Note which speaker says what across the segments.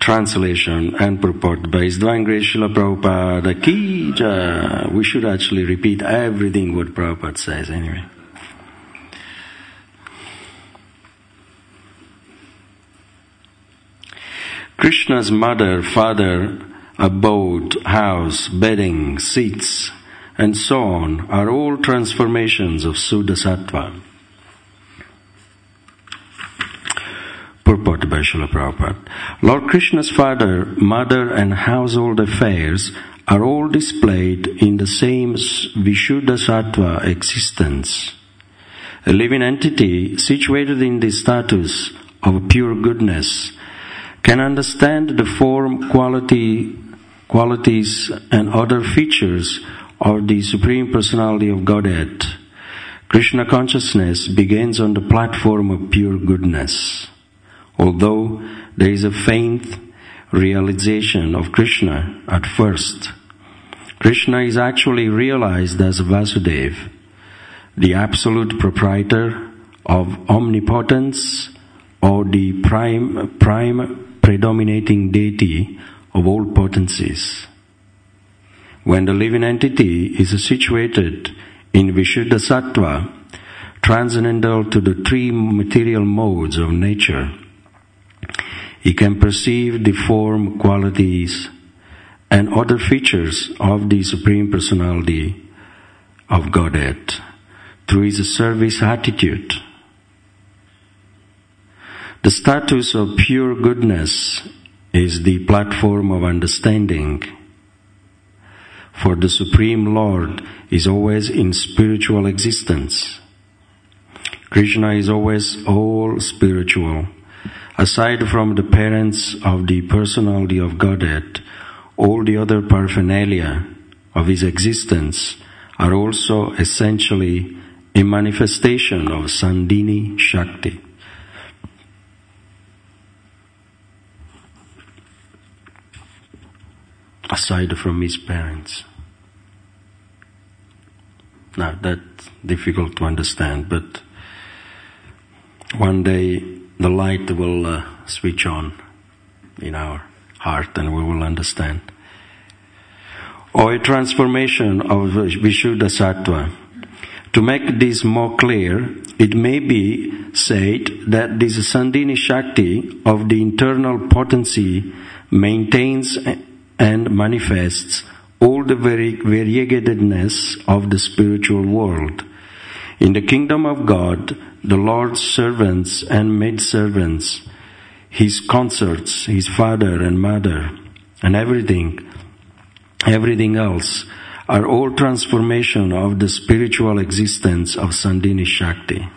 Speaker 1: Translation and purport by His Divine Grace Srila Prabhupada Ki Jai. We should actually repeat everything what Prabhupada says anyway. Krishna's mother, father, abode, house, bedding, seats, and so on are all transformations of Suddha Sattva. Purport by Srila Prabhupada. Lord Krishna's father, mother, and household affairs are all displayed in the same Vishuddha Sattva existence. A living entity situated in the status of pure goodness can understand the form, qualities, and other features of the Supreme Personality of Godhead. Krishna consciousness begins on the platform of pure goodness. Although there is a faint realization of Krishna at first, Krishna is actually realized as Vasudeva, the absolute proprietor of omnipotence, or the prime predominating deity of all potencies. When the living entity is situated in Vishuddha Sattva, transcendental to the three material modes of nature, he can perceive the form, qualities, and other features of the Supreme Personality of Godhead through his service attitude. The status of pure goodness is the platform of understanding, for the Supreme Lord is always in spiritual existence. Krishna is always all spiritual. Aside from the parents of the personality of Godhead, all the other paraphernalia of his existence are also essentially a manifestation of Sandhini Shakti. Aside from his parents. Now that's difficult to understand, but one day the light will switch on in our heart and we will understand. Or a transformation of Vishuddha Sattva. To make this more clear, it may be said that this Sandhini Shakti of the internal potency maintains and manifests all the variegatedness of the spiritual world. In the kingdom of God, the Lord's servants and maidservants, his consorts, his father and mother, and everything else are all transformation of the spiritual existence of Sandhini Shakti.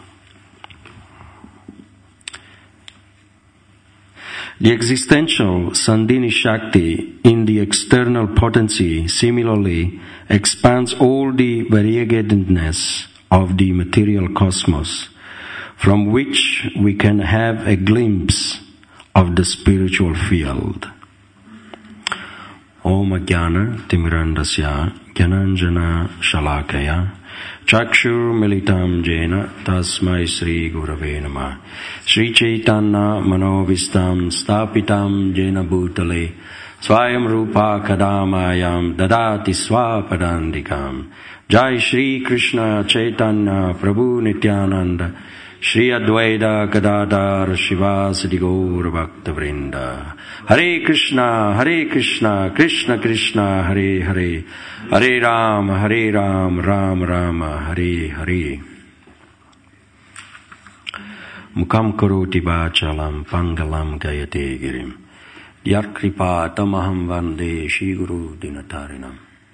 Speaker 1: The existential Sandhini Shakti in the external potency similarly expands all the variegatedness of the material cosmos, from which we can have a glimpse of the spiritual field. Om Jnana Timirandasya Jnananjana Shalakaya Chakshur Militam Jena Tasmai Sri Gurave Namah Sri Chaitanya Manovistam Stapitam Jena Bhutale Swayam Rupa Kadamayam Dadati Swapadandikam Jai Shri Krishna Chaitanya Prabhu Nityananda Shri Advaita Gadadhar Shivasati Gaura Bhakta Vrinda Hare Krishna, Krishna Krishna, Hare Hare, Hare Ram, Ram Rama, Hare Hare. Mukam karoti vachalam, pangalam gayate girim. Yatkripa tamaham vande Shri Guru Dinatarinam.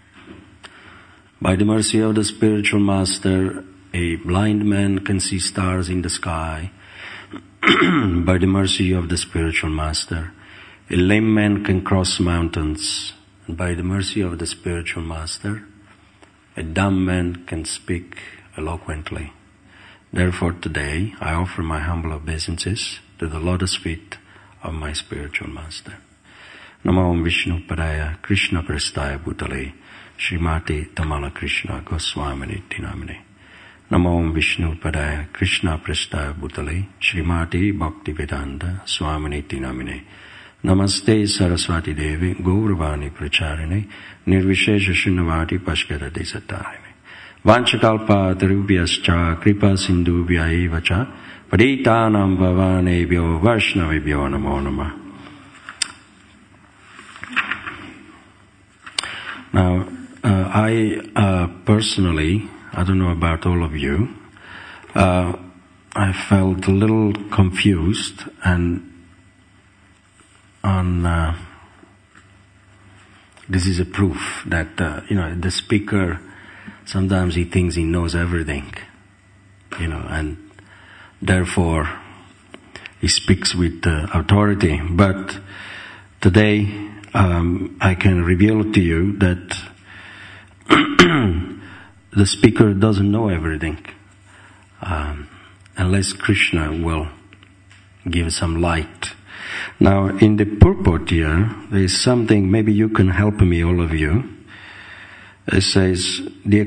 Speaker 1: By the mercy of the spiritual master, a blind man can see stars in the sky. By the mercy of the spiritual master, a lame man can cross mountains, and by the mercy of the spiritual master, a dumb man can speak eloquently. Therefore today, I offer my humble obeisances to the lotus feet of my spiritual master. Namo Vishnu Padaya Krishna Prestaya Bhutale Srimati Tamala Krishna Goswamini Tinamine. Namo Vishnu Padaya Krishna Prestaya Bhutale Srimati Bhaktivedanta Swamini Tinamine. Namaste Saraswati Devi, Gauravani Pracharine, Nirvishesha Shunnavati Pashkarati Sattahime. Vanchakalpa Tarubhyascha Kripa Sindhubhya eva cha Paditanam Bhavanebhyo Vaishnavibhyo Namo Namah. Now, I personally, I don't know about all of you, I felt a little confused and this is a proof that, the speaker, sometimes he thinks he knows everything, and therefore he speaks with authority. But today, I can reveal to you that the speaker doesn't know everything, unless Krishna will give some light. Now, in the purport here, there is something, maybe you can help me, all of you. It says, the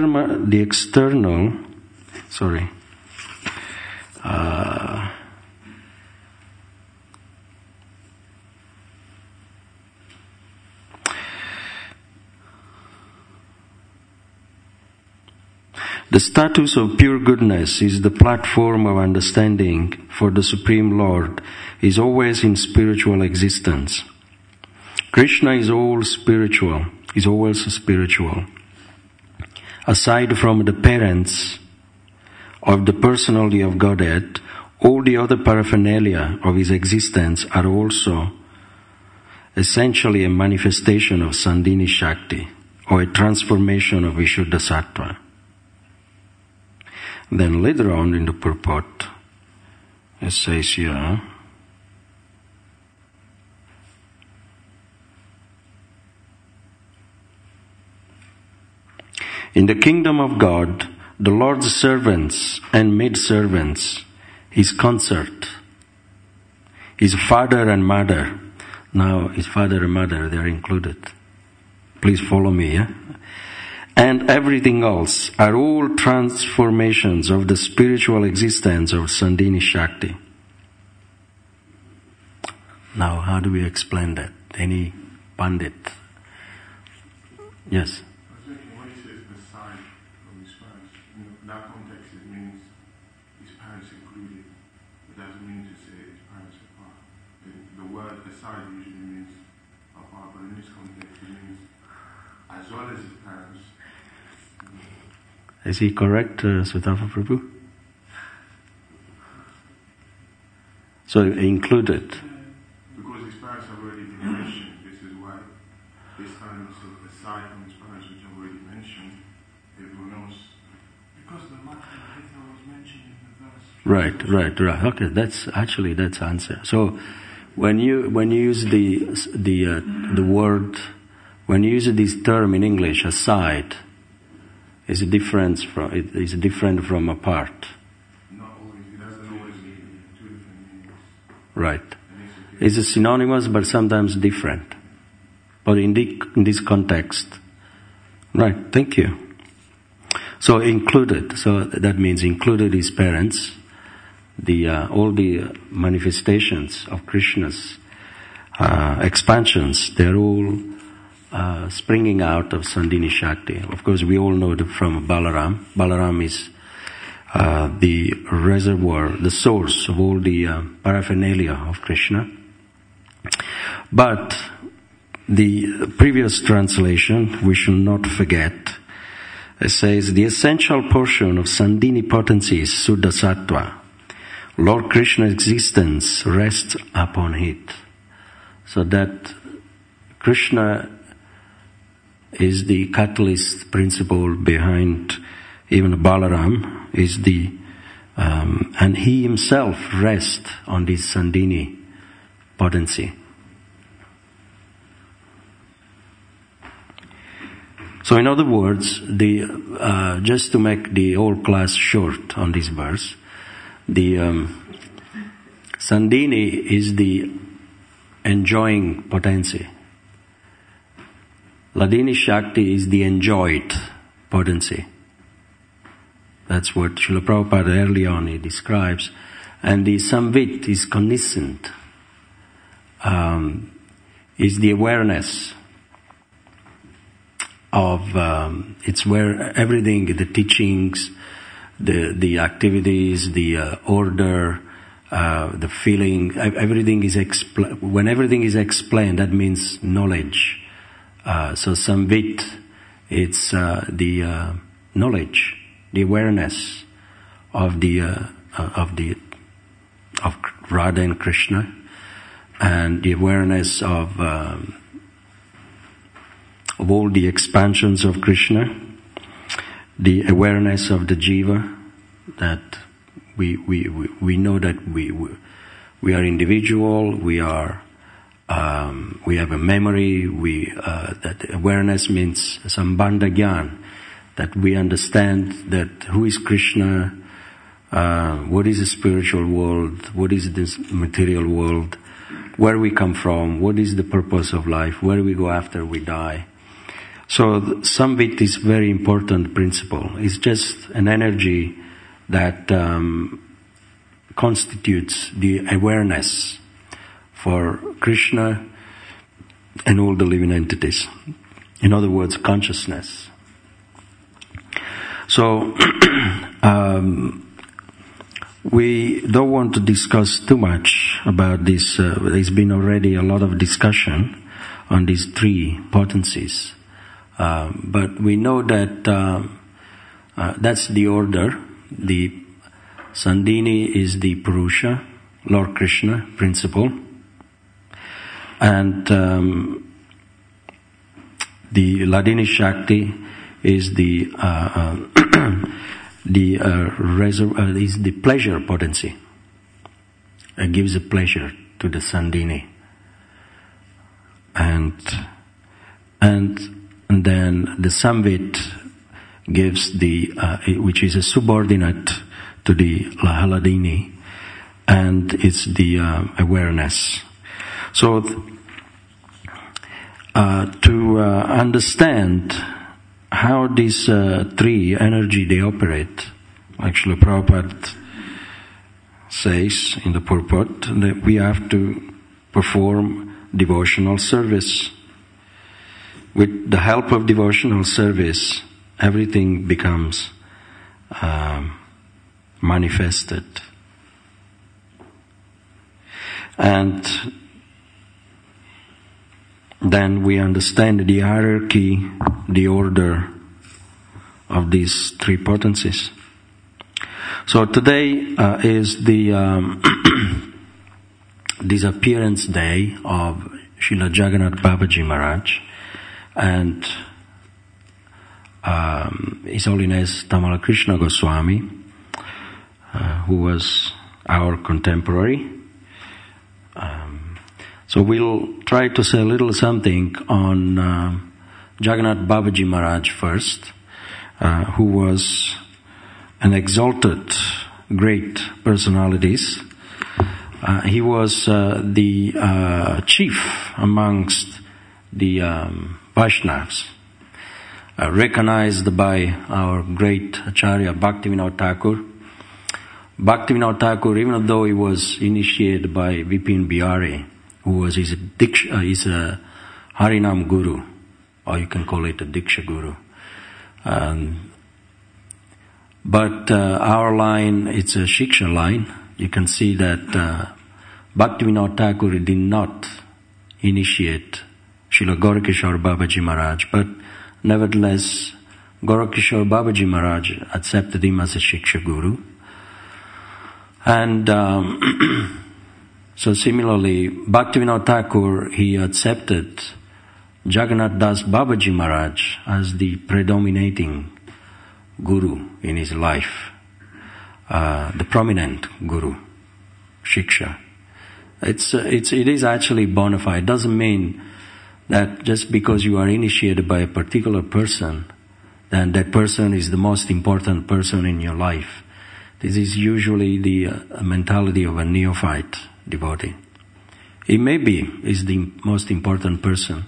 Speaker 1: status of pure goodness is the platform of understanding for the Supreme Lord, is always in spiritual existence. Krishna is all spiritual, is always spiritual. Aside from the parents of the personality of Godhead, all the other paraphernalia of his existence are also essentially a manifestation of Sandhini Shakti, or a transformation of Vishuddha Sattva. Then later on in the purport, it says here, in the kingdom of God, the Lord's servants and maidservants, his consort, his father and mother. Now, his father and mother, they are included. Please follow me, yeah? And everything else are all transformations of the spiritual existence of Sandhini Shakti. Now, how do we explain that? Any Pandit? Yes?
Speaker 2: When he says the side of his parents, in that context it means his parents included. It doesn't mean to say his parents apart. The word aside usually means apart, but in this context it means as well as his parents.
Speaker 1: Is he correct, Sutapa Prabhu? So included.
Speaker 2: Because his parents have already been mentioned, this is why this time is aside from his parents, which I've already mentioned, everyone else. Because the Mata and Pita was mentioned in the verse.
Speaker 1: Right. Okay, that's answer. So when you use the word, when you use this term in English, aside, is different from apart.
Speaker 2: Not always. It doesn't always mean two different meanings.
Speaker 1: Right. It's synonymous, but sometimes different. But in this context, right? Thank you. So included. So that means included his parents. All the manifestations of Krishna's expansions, they're all springing out of Sandhini Shakti. Of course, we all know from Balaram. Balaram is the reservoir, the source of all the paraphernalia of Krishna. But the previous translation, we should not forget, it says, the essential portion of Sandhini potency is Suddha Sattva. Lord Krishna's existence rests upon it. So that Krishna is the catalyst principle behind even Balaram, is and he himself rests on this Sandhini potency. So in other words, just to make the whole class short on this verse, the Sandhini is the enjoying potency. Hladini Shakti is the enjoyed potency. That's what Srila Prabhupada early on he describes. And the Samvit is cogniscent is the awareness of, it's where everything, the teachings, the activities, the order, the feeling, everything is when everything is explained, that means knowledge. So Samvit, it's the knowledge, the awareness of of Radha and Krishna, and the awareness of all the expansions of Krishna, the awareness of the jiva, that we know that we are individual, we have a memory, that awareness means sambandha gyan, that we understand that who is Krishna, what is the spiritual world, what is this material world, where we come from, what is the purpose of life, where we go after we die. So Samvit is very important principle. It's just an energy that constitutes the awareness for Krishna and all the living entities. In other words, consciousness. So we don't want to discuss too much about this. There's been already a lot of discussion on these three potencies. But we know that that's the order. The Sandhini is the Purusha, Lord Krishna, principle. And the Hladini Shakti is the is the pleasure potency. It gives a pleasure to the Sandhini. And then the Samvit gives which is a subordinate to the Hladini, and it's the awareness. So to understand how these three energy they operate, actually Prabhupada says in the purport that we have to perform devotional service. With the help of devotional service, everything becomes manifested. And then we understand the hierarchy, the order of these three potencies. So today is the disappearance day of Srila Jagannath Babaji Maharaj, and His Holiness Tamala Krishna Goswami, who was our contemporary. So we'll try to say a little something on Jagannath Babaji Maharaj first, who was an exalted, great personalities. He was the chief amongst the Vaishnavas, recognized by our great Acharya Bhaktivinoda Thakur. Bhaktivinoda Thakur, even though he was initiated by Vipin Bihari, who was his Harinam Guru, or you can call it a Diksha Guru. But our line, it's a Shiksha line. You can see that Bhaktivinoda Thakur did not initiate Srila Gaurakishore Babaji Maharaj, but nevertheless, Gaurakishore Babaji Maharaj accepted him as a Shiksha Guru. And so similarly, Bhaktivinoda Thakur, he accepted Jagannath Das Babaji Maharaj as the predominating Guru in his life, the prominent Guru, Shiksha. It is actually bona fide. It doesn't mean that just because you are initiated by a particular person, then that person is the most important person in your life. This is usually the mentality of a neophyte devotee. He maybe is the most important person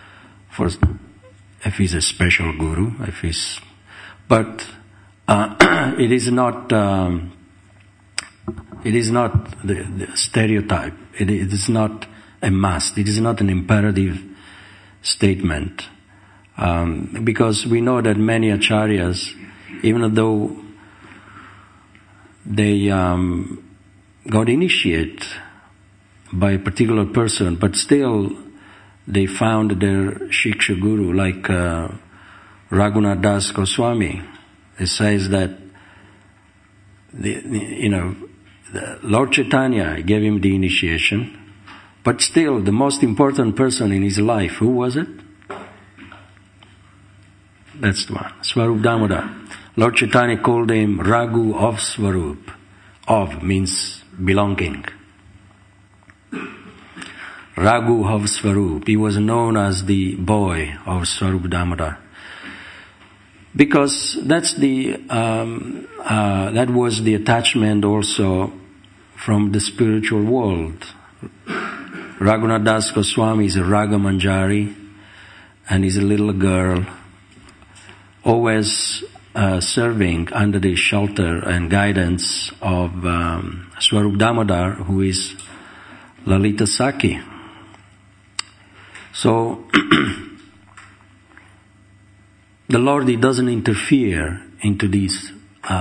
Speaker 1: if he's a special guru, but it is not the stereotype. It is not a must. It is not an imperative statement. Because we know that many acharyas, even though they got initiated by a particular person, but still they found their Shiksha Guru, like Raghunath Das Goswami. It says that Lord Chaitanya gave him the initiation, but still the most important person in his life, who was it? That's the one, Swarup Damodar. Lord Chaitanya called him Raghu of Swarup. Of means belonging. Raghu of Swarup. He was known as the boy of Swarup Damodar. Because that's that was the attachment also from the spiritual world. Raghunath Das Goswami is a Raga Manjari and is a little girl always serving under the shelter and guidance of Swarup Damodar, who is Lalita Saki. So the Lord, He doesn't interfere into this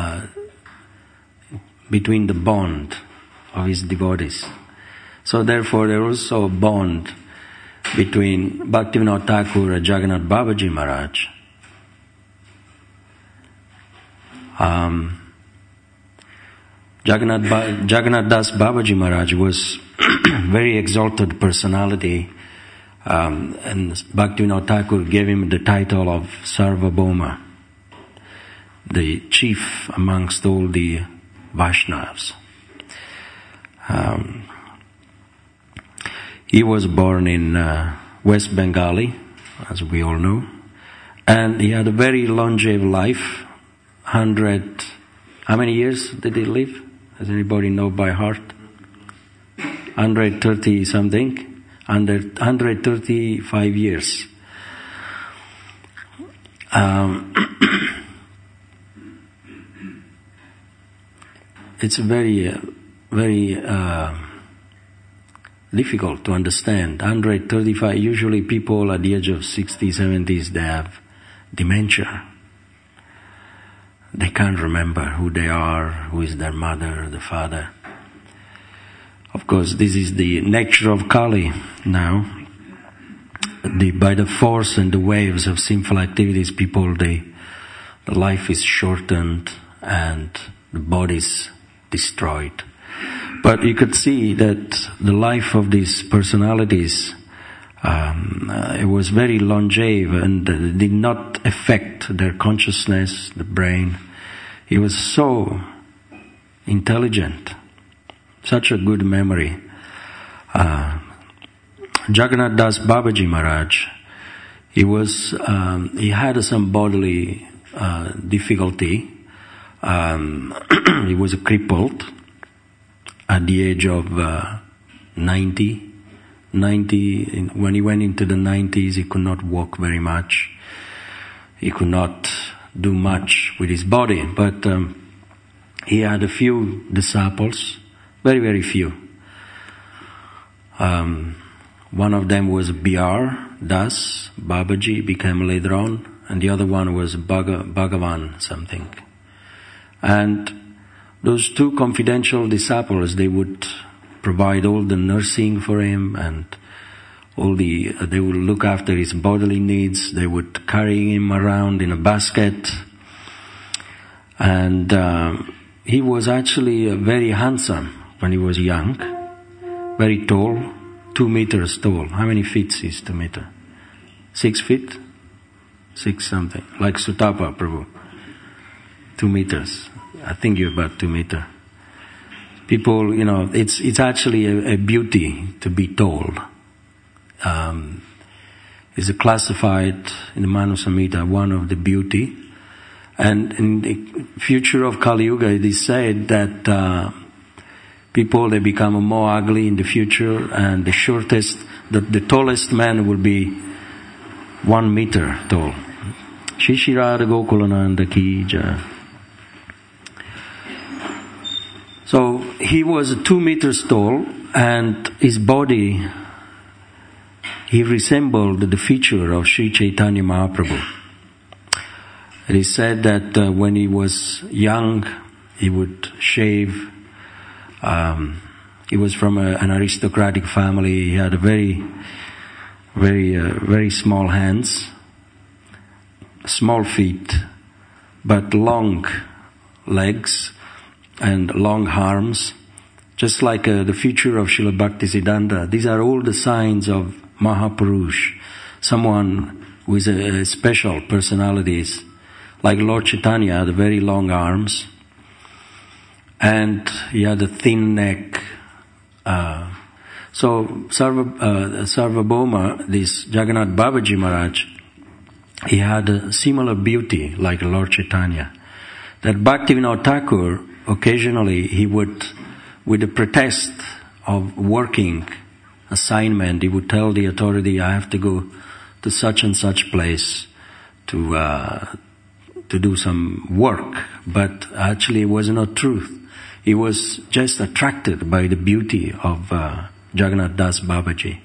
Speaker 1: between the bond of His devotees. So therefore there is also a bond between Bhaktivinoda Thakur and Jagannath Babaji Maharaj. Jagannath Das Babaji Maharaj was very exalted personality, and Bhaktivinoda Thakur gave him the title of Sarvabhauma, the chief amongst all the Vaishnavas. He was born in West Bengali, as we all know, and he had a very longevous life. 100, how many years did he live? Does anybody know by heart? 130 something, 135 years. It's very difficult to understand. 135, usually people at the age of 60s, 70s, they have dementia. They can't remember who they are, who is their mother, the father. Of course, this is the nature of Kali now. By the force and the waves of sinful activities, people, the life is shortened and the body is destroyed. But you could see that the life of these personalities, it was very longevous and did not affect their consciousness, the brain. He was so intelligent, such a good memory. Jagannath Das Babaji Maharaj, he had some bodily difficulty. He was crippled at the age of 90. When he went into the 90s, he could not walk very much. He could not do much with his body, but he had a few disciples, very, very few. One of them was B.R. Das Babaji, became later on, and the other one was Bhagavan something. And those two confidential disciples, they would provide all the nursing for him and they would look after his bodily needs. They would carry him around in a basket. And he was actually very handsome when he was young, very tall, 2 meters tall. How many feet is 2 meters? 6 feet? 6 something, like Sutapa Prabhu. 2 meters. I think you're about 2 meters. People, it's actually a beauty to be tall. It's classified in the Manu Samhita, one of the beauty. And in the future of Kali Yuga, it is said that people, they become more ugly in the future, and the tallest man will be 1 meter tall. Shishirada Gokulananda Ki Jai. So he was 2 meters tall, and his body he resembled the feature of Sri Chaitanya Mahaprabhu. It is said that when he was young, he would shave. He was from an aristocratic family. He had a very small hands, small feet, but long legs and long arms, just like the feature of Srila Bhaktisiddhanta. These are all the signs of Mahapurush, someone who is a special personalities. Like Lord Chaitanya had very long arms, and he had a thin neck. So Sarvabhauma, this Jagannath Babaji Maharaj, he had a similar beauty like Lord Chaitanya. That Bhaktivinoda Thakur, occasionally he would, with the pretext of working assignment, he would tell the authority, I have to go to such and such place to do some work. But actually it was not truth. He was just attracted by the beauty of Jagannath Das Babaji.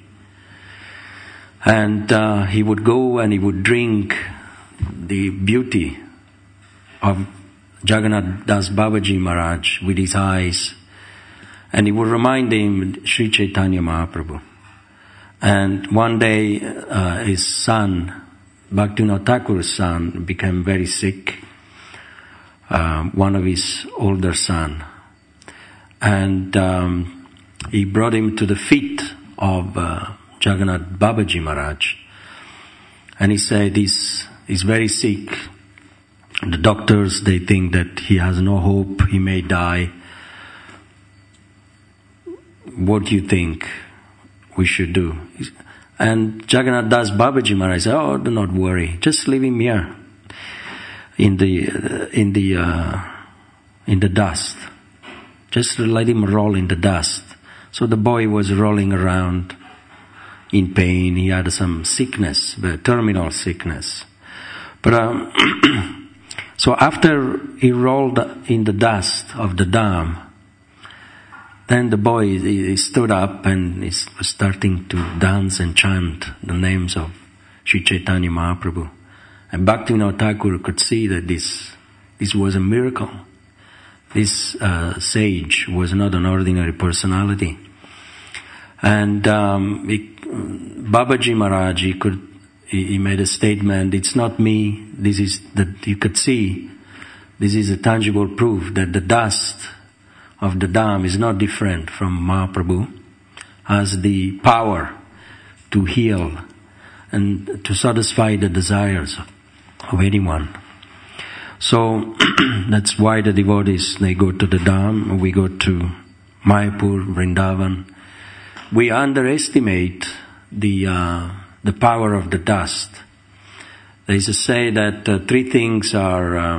Speaker 1: And he would go and he would drink the beauty of Jagannath Das Babaji Maharaj with his eyes. And he would remind him Sri Chaitanya Mahaprabhu. And one day his son, Bhaktivinoda Thakur's son, became very sick. One of his older son. And he brought him to the feet of Jagannath Babaji Maharaj. And he said, he's very sick. The doctors, they think that he has no hope, he may die. What do you think we should do? And Jagannath Das Babaji Maharaj said, oh, do not worry, just leave him here in the dust. Just let him roll in the dust. So the boy was rolling around in pain. He had some sickness, terminal sickness. But so after he rolled in the dust of the dam, then the boy he stood up and he was starting to dance and chant the names of Sri Chaitanya Mahaprabhu. And Bhaktivinoda Thakur could see that this was a miracle. This sage was not an ordinary personality. And Babaji Maharaj, he made a statement, it's not me, this is that you could see, this is a tangible proof that the dust of the dam is not different from Mahaprabhu, has the power to heal and to satisfy the desires of anyone. So that's why the devotees, they go to the Dham, we go to Mayapur, Vrindavan. We underestimate the power of the dust. There is a say that three things are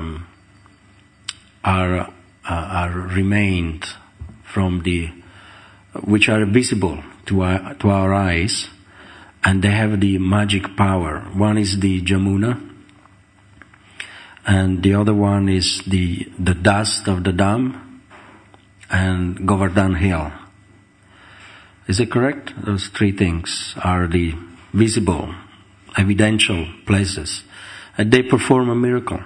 Speaker 1: remained from which are visible to our eyes, and they have the magic power. One is the Jamuna, and the other one is the dust of the dam, and Govardhan Hill. Is it correct? Those three things are the visible, evidential places, and they perform a miracle.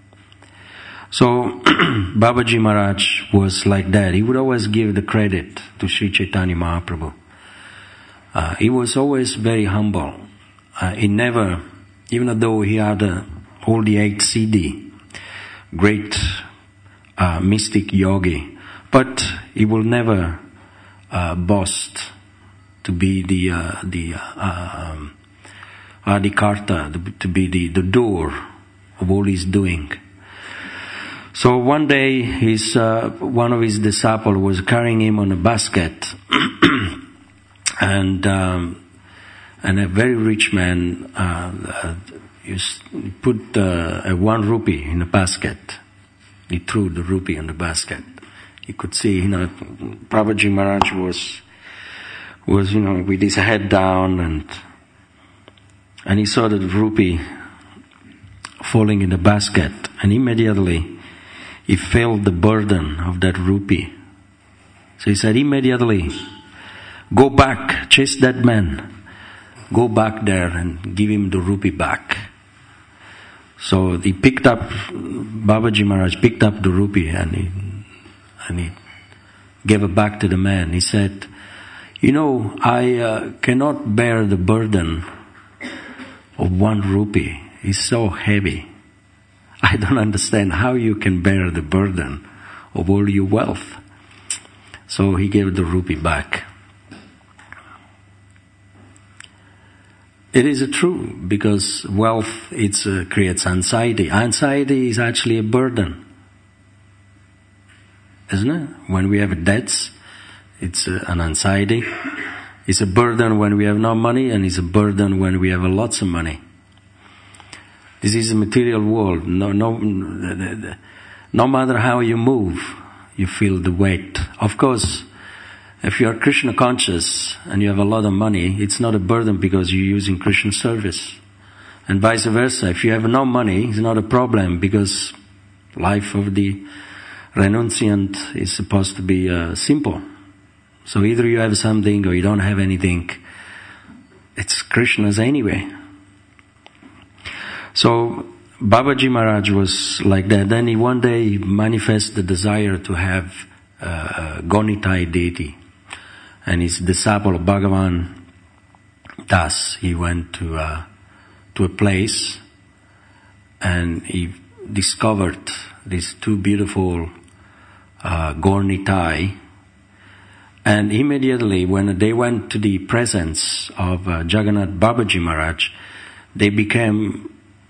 Speaker 1: So Babaji Maharaj was like that. He would always give the credit to Sri Chaitanya Mahaprabhu. He was always very humble. He never, even though he had all the 8 Siddhi, great mystic yogi, but he will never boast to be the Adikarta, to be the doer of all he's doing. So one day one of his disciples was carrying him on a basket, and a very rich man put 1 rupee in a basket. He threw the rupee in the basket. You could see, Babaji Maharaj was with his head down, and he saw the rupee falling in the basket, and immediately he felt the burden of that rupee. So he said, immediately, go back, chase that man, go back there and give him the rupee back. So he picked up, Babaji Maharaj picked up the rupee and he gave it back to the man. He said, I cannot bear the burden of 1 rupee. It's so heavy. I don't understand how you can bear the burden of all your wealth. So he gave the rupee back. It is true, because wealth creates anxiety. Anxiety is actually a burden, isn't it? When we have debts, it's an anxiety. It's a burden when we have no money, and it's a burden when we have lots of money. This is a material world. No matter how you move, you feel the weight. Of course, if you are Krishna conscious and you have a lot of money, it's not a burden because you're using Krishna service. And vice versa. If you have no money, it's not a problem because life of the renunciant is supposed to be simple. So either you have something or you don't have anything. It's Krishna's anyway. So Babaji Maharaj was like that. Then one day he manifested the desire to have a Gonitai deity. And his disciple Bhagavan Das, he went to a place and he discovered these 2 beautiful Gornitai. And immediately when they went to the presence of Jagannath Babaji Maharaj, they became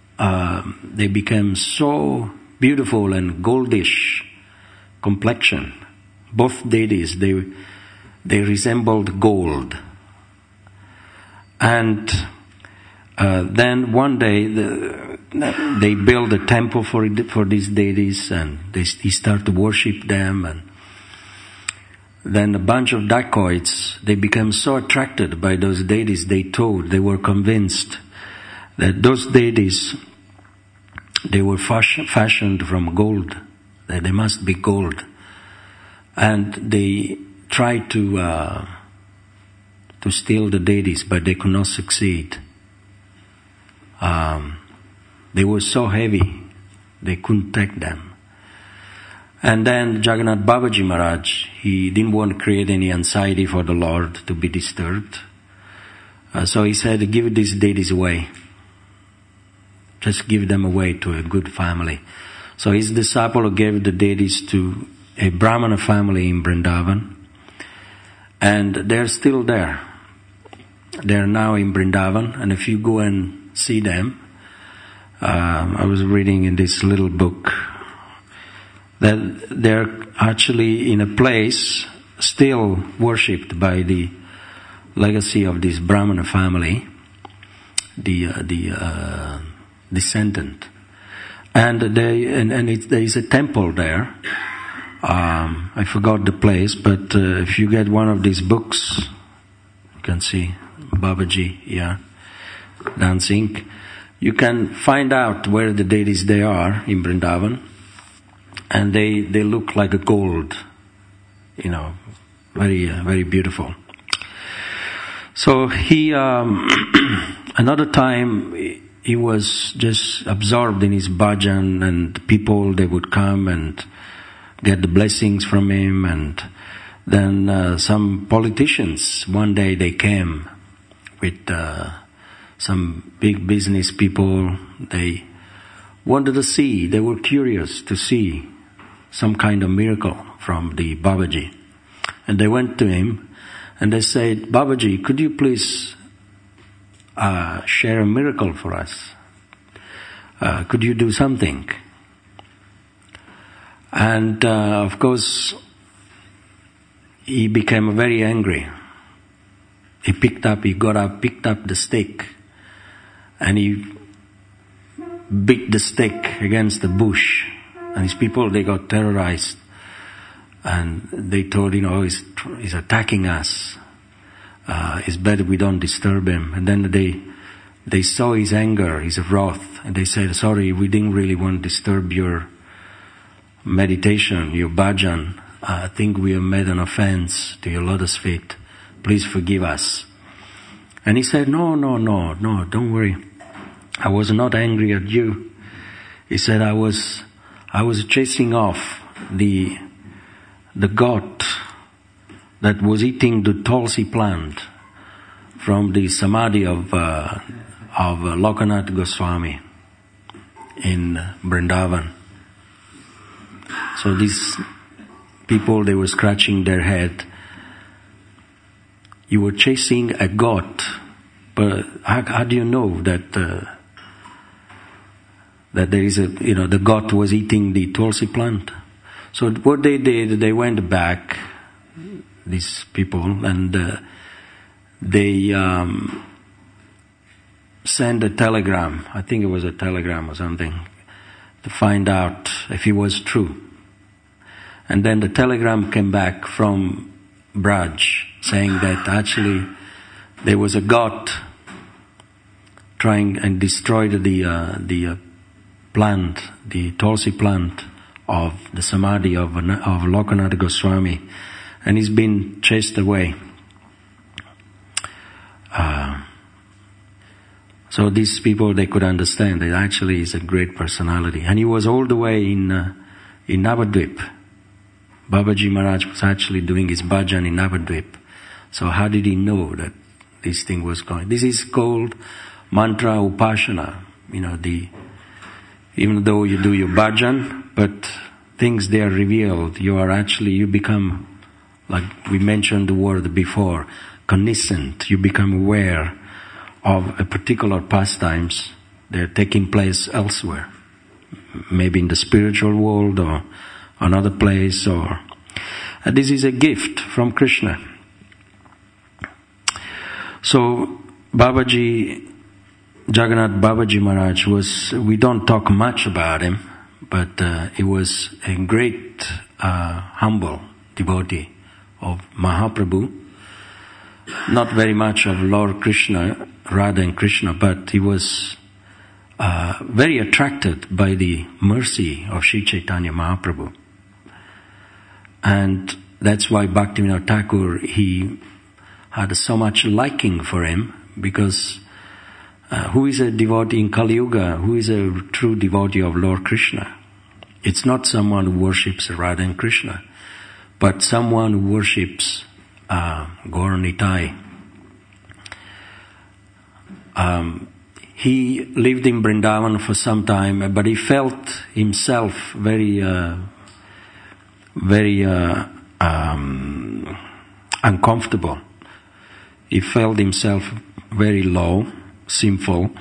Speaker 1: so beautiful and goldish complexion. Both deities, they resembled gold. And then one day they built a temple for these deities, and he started to worship them. And then a bunch of dacoits, they became so attracted by those deities, they were convinced that those deities, they were fashioned from gold, that they must be gold. And they tried to steal the deities, but they could not succeed. They were so heavy, they couldn't take them. And then Jagannath Babaji Maharaj, he didn't want to create any anxiety for the Lord to be disturbed. So he said, give these deities away. Just give them away to a good family. So his disciple gave the deities to a Brahmana family in Vrindavan. And they're still there. They're now in Vrindavan. And if you go and see them, I was reading in this little book that they're actually in a place still worshipped by the legacy of this Brahmana family, the descendant. And there is a temple there. I forgot the place, but if you get one of these books, you can see Babaji, dancing. You can find out where the deities they are in Vrindavan, and they look like a gold, very very beautiful. So he another time he was just absorbed in his bhajan, and people, they would come and get the blessings from him. And then some politicians, one day they came with some big business people. They wanted to see, they were curious to see some kind of miracle from the Babaji. And they went to him and they said, Babaji, could you please share a miracle for us? Could you do something? And of course, he became very angry. He picked up the stick, and he beat the stick against the bush. And his people, they got terrorized. And they thought, he's attacking us. It's better we don't disturb him. And then they saw his anger, his wrath, and they said, sorry, we didn't really want to disturb your meditation, your bhajan. I think we have made an offense to your lotus feet. Please forgive us. And he said, no, don't worry. I was not angry at you. He said, I was chasing off the goat that was eating the tulsi plant from the samadhi of Lokanath Goswami in Vrindavan. So these people, they were scratching their head. You were chasing a goat, but how do you know that there is the goat was eating the tulsi plant? So what they did, they went back, these people, and they sent a telegram, I think it was a telegram or something, to find out if it was true. And then the telegram came back from Braj, saying that actually there was a goat trying and destroyed the plant, the tulsi plant of the samadhi of Lokanath Goswami, and he's been chased away. So these people, they could understand that actually he's a great personality. And he was all the way in Navadvip. Babaji Maharaj was actually doing his bhajan in Navadvip. So how did he know that this thing was going? This is called mantra upasana. Even though you do your bhajan, but things they are revealed. You become, like we mentioned the word before, cognisant. You become aware of a particular pastimes. They're taking place elsewhere. Maybe in the spiritual world or another place, or this is a gift from Krishna. So Jagannath Babaji Maharaj we don't talk much about him, but he was a great humble devotee of Mahaprabhu. Not very much of Lord Krishna, Radha and Krishna, but he was very attracted by the mercy of Sri Chaitanya Mahaprabhu. And that's why Bhaktivinoda Thakur, he had so much liking for him, because who is a devotee in Kali Yuga? Who is a true devotee of Lord Krishna? It's not someone who worships Radha and Krishna, but someone who worships Gaur Nitai. He lived in Vrindavan for some time, but he felt himself very uncomfortable. He felt himself very low, sinful,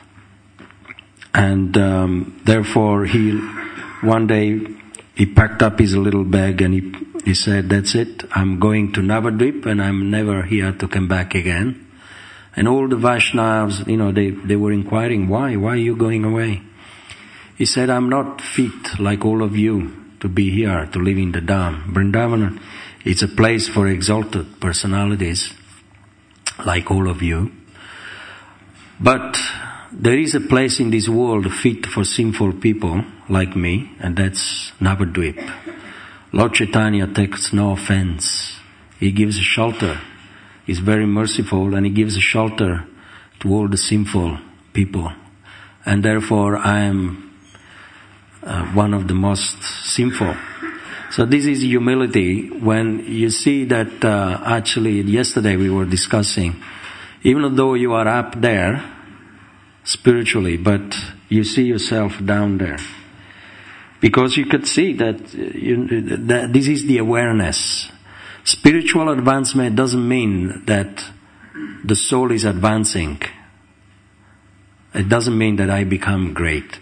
Speaker 1: and therefore one day he packed up his little bag and he said, "That's it, I'm going to Navadvip and I'm never here to come back again." And all the Vaishnavas, they were inquiring, why are you going away? He said, "I'm not fit like all of you to be here, to live in the Dham. Vrindavan, it's a place for exalted personalities like all of you. But there is a place in this world fit for sinful people like me, and that's Navadvip. Lord Chaitanya takes no offense. He gives shelter. He's very merciful, and he gives shelter to all the sinful people. And therefore I am one of the most sinful." So this is humility. When you see that actually yesterday we were discussing, even though you are up there spiritually, but you see yourself down there. Because you could see that this is the awareness. Spiritual advancement doesn't mean that the soul is advancing. It doesn't mean that I become great.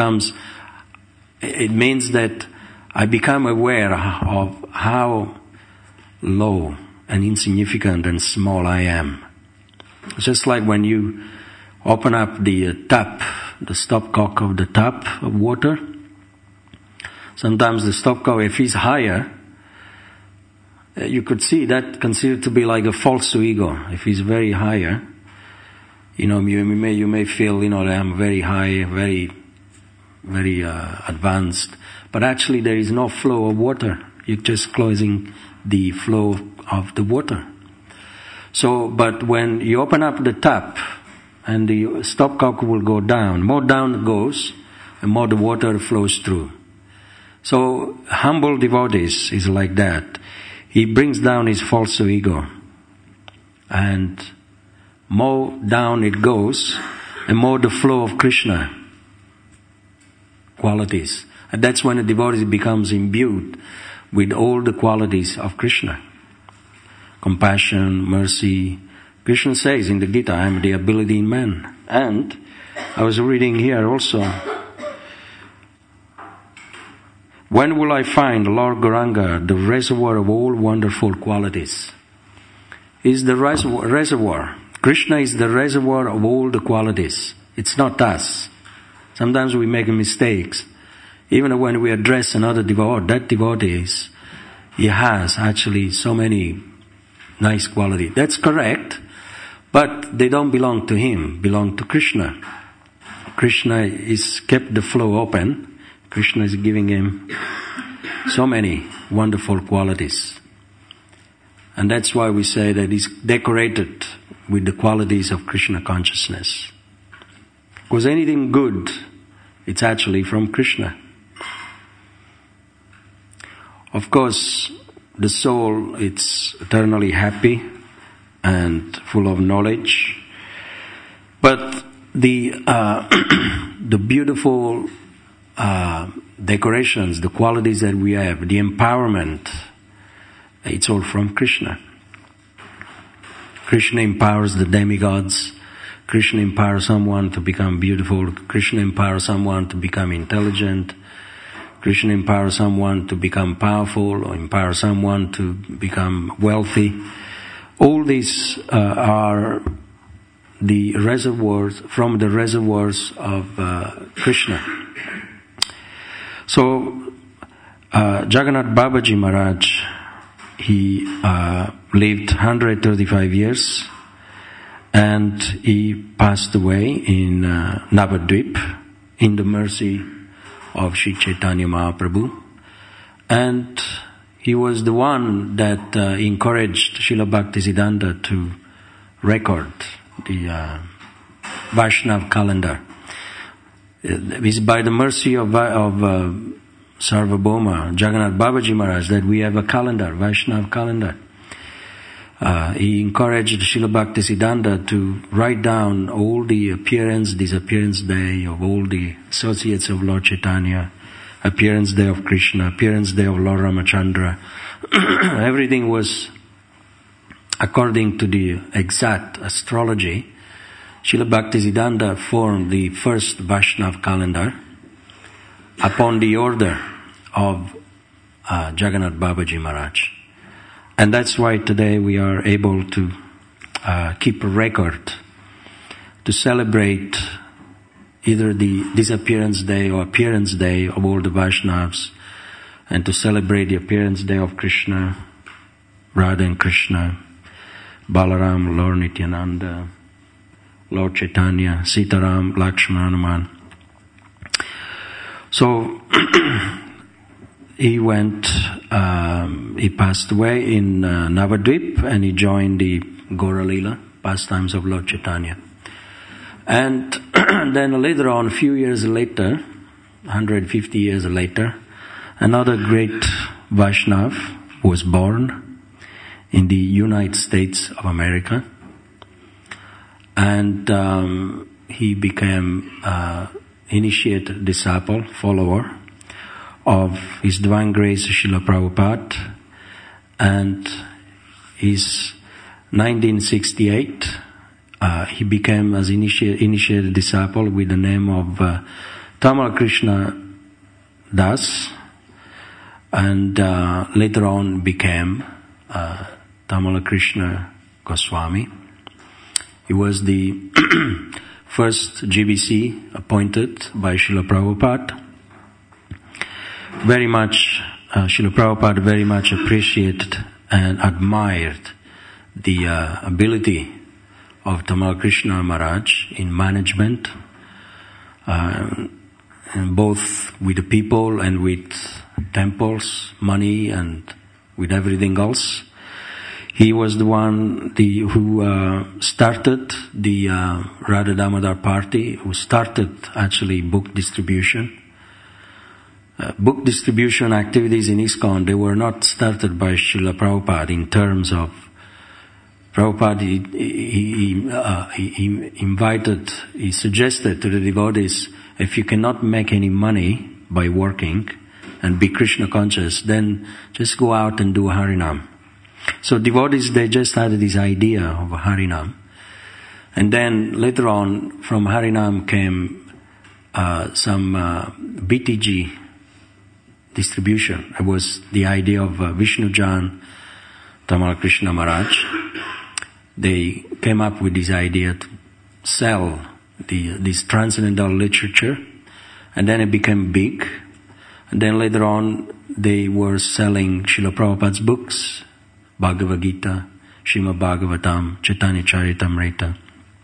Speaker 1: It means that I become aware of how low and insignificant and small I am. Just like when you open up the tap, the stopcock of the tap of water. Sometimes the stopcock, if it's higher, you could see that considered to be like a false ego. If it's very higher, you may feel, that I'm very high, very, very advanced. But actually there is no flow of water. You're just closing the flow of the water. So, but when you open up the tap and the stopcock will go down, more down it goes, and more the water flows through. So, humble devotees is like that. He brings down his false ego. And more down it goes, and more the flow of Krishna qualities. And that's when a devotee becomes imbued with all the qualities of Krishna. Compassion, mercy. Krishna says in the Gita, I am the ability in man. And I was reading here also, when will I find Lord Gauranga, the reservoir of all wonderful qualities? Is the reservoir. Krishna is the reservoir of all the qualities. It's not us. Sometimes we make mistakes. Even when we address another devotee, that devotee he has actually so many nice qualities. That's correct, but they don't belong to him, belong to Krishna. Krishna is kept the flow open. Krishna is giving him so many wonderful qualities. And that's why we say that he's decorated with the qualities of Krishna consciousness. Because anything good, it's actually from Krishna. Of course, the soul, it's eternally happy and full of knowledge. But the beautiful decorations, the qualities that we have, the empowerment, it's all from Krishna. Krishna empowers the demigods. Krishna empowers someone to become beautiful. Krishna empowers someone to become intelligent. Krishna empowers someone to become powerful, or empowers someone to become wealthy. All these are the reservoirs, from the reservoirs of Krishna. So, Jagannath Babaji Maharaj, he lived 135 years, and he passed away in Navadvip in the mercy of Sri Chaitanya Mahaprabhu. And he was the one that encouraged Srila Bhaktisiddhanta to record the Vaishnav calendar. It's by the mercy of Sarvabhauma, Jagannath Babaji Maharaj, that we have a calendar, Vaishnav calendar. He encouraged Srila Bhaktisiddhanta to write down all the appearance, disappearance day of all the associates of Lord Chaitanya, appearance day of Krishna, appearance day of Lord Ramachandra. Everything was according to the exact astrology. Srila Bhaktisiddhanta formed the first Vaishnav calendar upon the order of Jagannath Babaji Maharaj. And that's why today we are able to keep a record to celebrate either the disappearance day or appearance day of all the Vaishnavas, and to celebrate the appearance day of Krishna, Radha and Krishna, Balaram, Lord Nityananda, Lord Chaitanya, Sitaram, Lakshmana, Hanuman. So, he passed away in Navadvip, and he joined the Gaura Lila, pastimes of Lord Chaitanya. And then later on, a few years later, 150 years later, another great Vaishnav was born in the United States of America. And he became initiated disciple, follower of His Divine Grace Srila Prabhupada, and his 1968 he became as initiated disciple with the name of Tamal Krishna Das, and later on became Tamala Krishna Goswami. He was the first GBC appointed by Srila Prabhupada. Very much, Srila Prabhupada very much appreciated and admired the ability of Tamal Krishna Maharaj in management, and both with the people and with temples, money, and with everything else. He was the one who started the Radha Damodar Party, who started actually book distribution. Book distribution activities in ISKCON, they were not started by Srila Prabhupada in terms of Prabhupada. He suggested to the devotees, if you cannot make any money by working and be Krishna conscious, then just go out and do Harinam. So devotees, they just had this idea of Harinam. And then later on, from Harinam came some BTG distribution. It was the idea of Vishnujan Tamala Krishna Maharaj. They came up with this idea to sell this transcendental literature, and then it became big. And then later on, they were selling Srila Prabhupada's books, Bhagavad Gita, Srimad Bhagavatam, Chaitanya Charitamrita.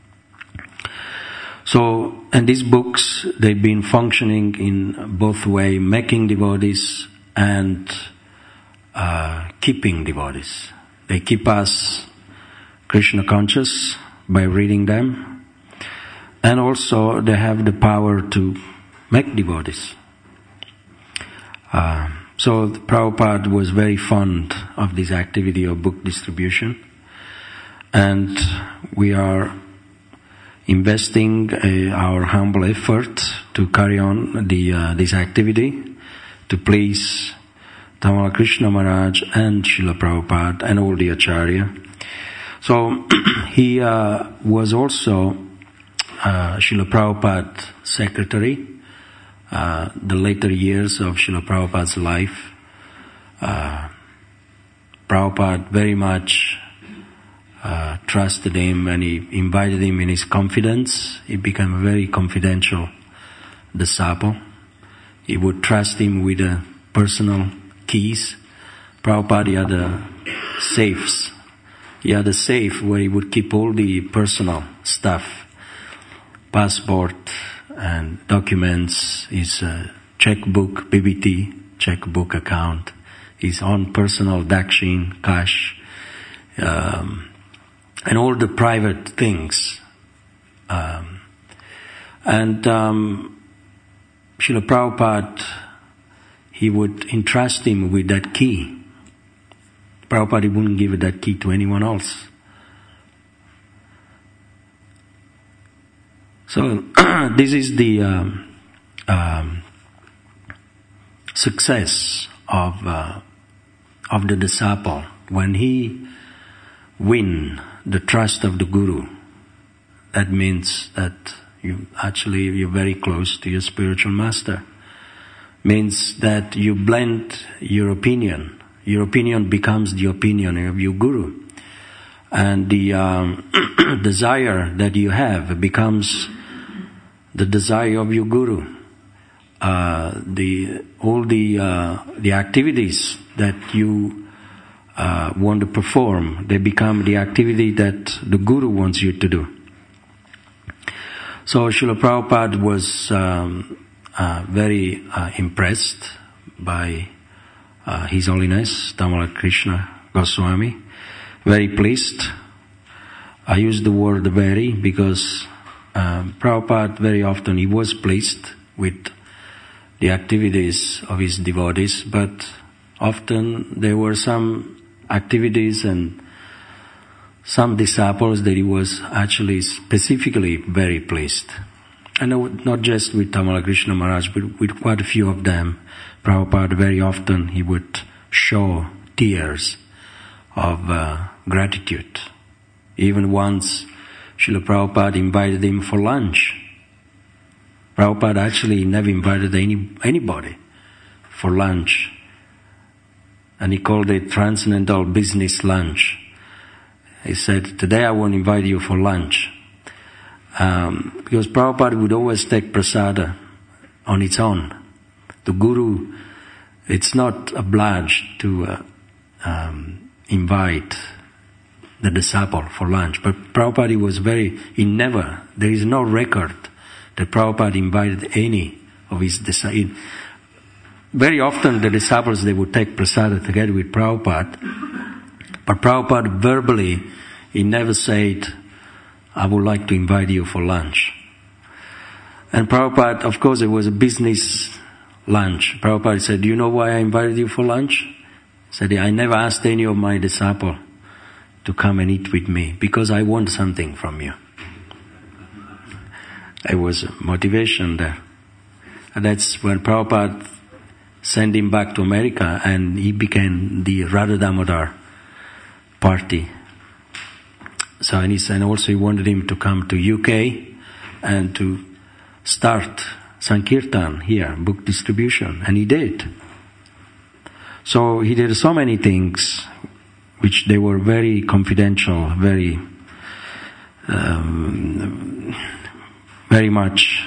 Speaker 1: So, and these books, they've been functioning in both ways, making devotees and keeping devotees. They keep us Krishna conscious by reading them, and also they have the power to make devotees. So Prabhupada was very fond of this activity of book distribution, and we are investing our humble effort to carry on this activity to please Tamala Krishna Maharaj and Srila Prabhupada and all the Acharya. So he was also Srila Prabhupada's secretary. The later years of Srila Prabhupada's life, Prabhupada very much trusted him, and he invited him in his confidence. He became a very confidential disciple. He would trust him with personal keys. Prabhupada had safes. He had a safe where he would keep all the personal stuff, passport and documents, his checkbook, BBT, checkbook account, his own personal dakshin, cash, and all the private things. And Srila Prabhupada, he would entrust him with that key. Prabhupada wouldn't give that key to anyone else. So this is the success of the disciple when he win the trust of the Guru. That means that you're very close to your spiritual master. Means that you blend your opinion. Your opinion becomes the opinion of your Guru. And the desire that you have becomes the desire of your Guru. All the activities that you want to perform, they become the activity that the Guru wants you to do. So Srila Prabhupada was very impressed by His Holiness Tamala Krishna Goswami. Very pleased. I use the word very because Prabhupada very often he was pleased with the activities of his devotees, but often there were some activities and some disciples that he was actually specifically very pleased. And not just with Tamala Krishna Maharaj, but with quite a few of them. Prabhupada very often he would show tears of gratitude. Even once Srila Prabhupada invited him for lunch. Prabhupada actually never invited anybody for lunch. And he called it Transcendental Business Lunch. He said, today I won't invite you for lunch. Because Prabhupada would always take prasada on its own. The Guru, it's not obliged to invite the disciple for lunch. But Prabhupada there is no record that Prabhupada invited any of his disciples. Very often the disciples, they would take prasada together with Prabhupada, But Prabhupada verbally, he never said, I would like to invite you for lunch. And Prabhupada, of course, it was a business lunch. Prabhupada said, do you know why I invited you for lunch? He said, I never asked any of my disciples to come and eat with me because I want something from you. There was motivation there. And that's when Prabhupada sent him back to America and he became the Radha Damodar party. So, and also he wanted him to come to UK and to start Sankirtan here, book distribution, and he did. So he did so many things which they were very confidential, very much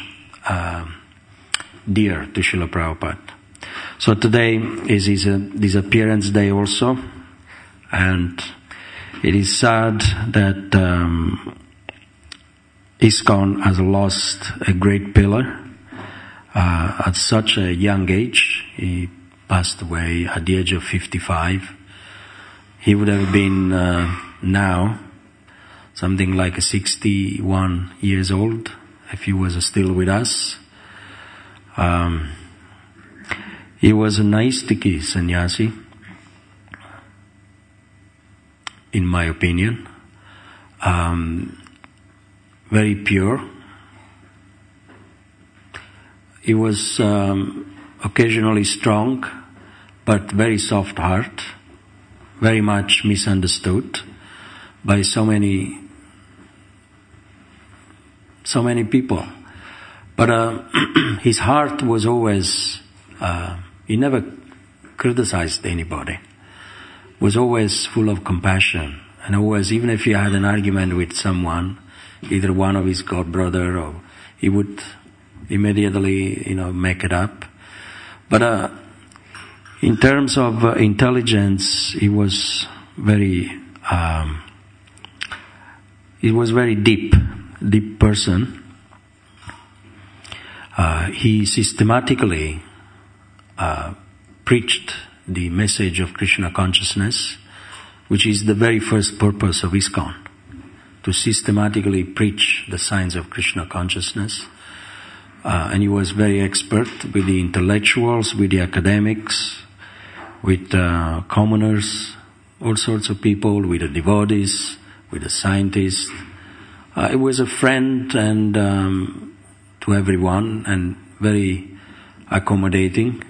Speaker 1: dear to Srila Prabhupada. So today is his disappearance day also, and it is sad that ISKCON has lost a great pillar at such a young age. He passed away at the age of 55. He would have been now something like 61 years old if he was still with us. He was a Naistiki sannyasi, in my opinion. Very pure. He was occasionally strong, but very soft heart, very much misunderstood by so many people. But his heart was always, he never criticized anybody, was always full of compassion, and always, even if he had an argument with someone, either one of his god brother, or he would immediately, make it up. But in terms of intelligence, he was very deep person. He systematically preached the message of Krishna consciousness, which is the very first purpose of ISKCON, to systematically preach the science of Krishna consciousness. And he was very expert with the intellectuals, with the academics, with commoners, all sorts of people, with the devotees, with the scientists. He was a friend and to everyone, and very accommodating.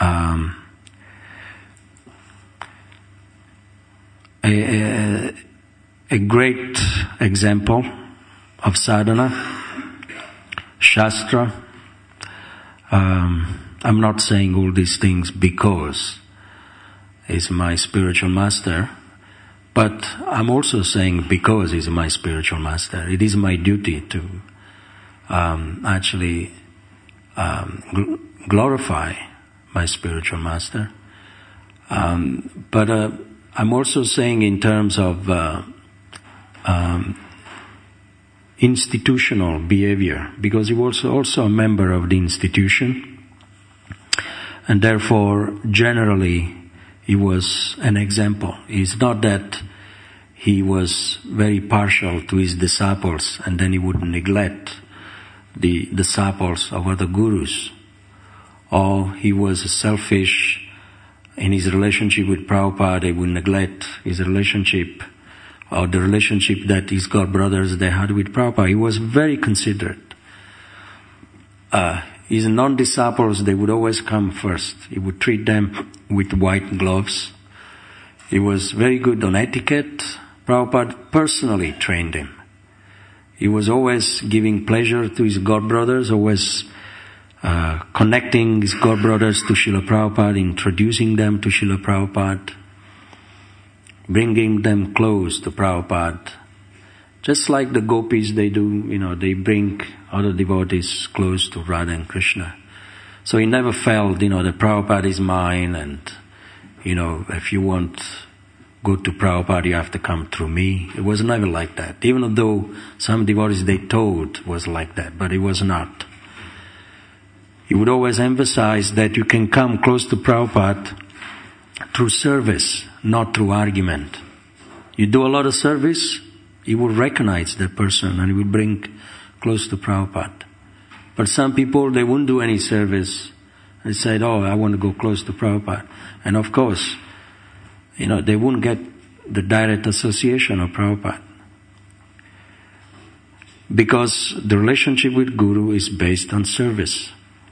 Speaker 1: A great example of sadhana, Shastra. I'm not saying all these things because he's my spiritual master, but I'm also saying because he's my spiritual master. It is my duty to glorify my spiritual master. But I'm also saying in terms of institutional behavior, because he was also a member of the institution, and therefore generally he was an example. It's not that he was very partial to his disciples and then he would neglect the disciples of other gurus, or he was selfish in his relationship with Prabhupada. He would neglect his relationship or the relationship that his god brothers they had with Prabhupada. He was very considerate. His non-disciples, they would always come first. He would treat them with white gloves. He was very good on etiquette. Prabhupada personally trained him. He was always giving pleasure to his god brothers, always connecting his god brothers to Srila Prabhupada, introducing them to Srila Prabhupada, bringing them close to Prabhupada. Just like the gopis, they do, they bring other devotees close to Radha and Krishna. So he never felt, that Prabhupada is mine and, if you want go to Prabhupada, you have to come through me. It was never like that. Even though some devotees they thought was like that, but it was not. He would always emphasize that you can come close to Prabhupada through service, not through argument. You do a lot of service, you will recognize that person and you will bring close to Prabhupada. But some people, they won't do any service. They said, oh, I want to go close to Prabhupada. And of course, they won't get the direct association of Prabhupada. Because the relationship with Guru is based on service.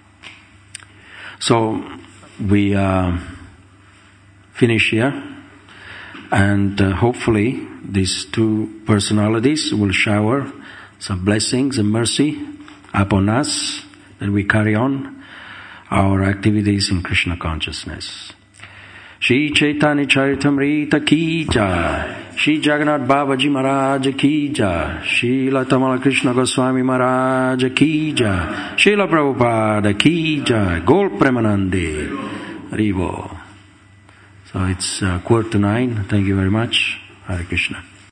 Speaker 1: So, we finish here. And hopefully, these two personalities will shower some blessings and mercy upon us, that we carry on our activities in Krishna consciousness. Shri Chaitanya Charitamrita ki jai, Shri Jagannath Babaji Maharaj ki jai, Srila Tamala Krishna Goswami Maharaj ki jai, Srila Prabhupada ki jai, Gol Premanande, Haribo. So it's 8:45. Thank you very much. Hare Krishna.